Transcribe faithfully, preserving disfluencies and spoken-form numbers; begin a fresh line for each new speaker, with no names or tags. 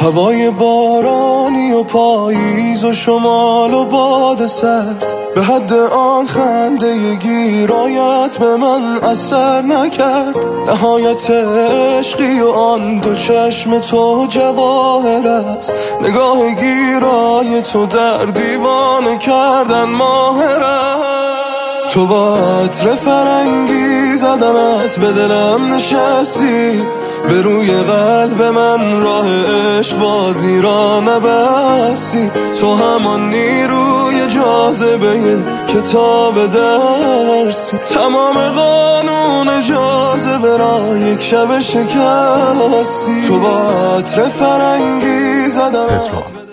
هوای بارانی و پاییز و شمال و باد سرد، به حد آن خنده گیرایت به من اثر نکرد. نهایت عشقی و آن دو چشم تو جواهر است، نگاه گیرای تو در دیوانه کردن ماهر است. تو با عطر فرنگی زدنت به دلم نشستی، به روی قلب من راه عشق بازی را نبستی. تو همان نیروی جاذبه کتاب درسی، تمام قانون جاذبه را یک شب شکستی. تو با عطر فرنگی زدنت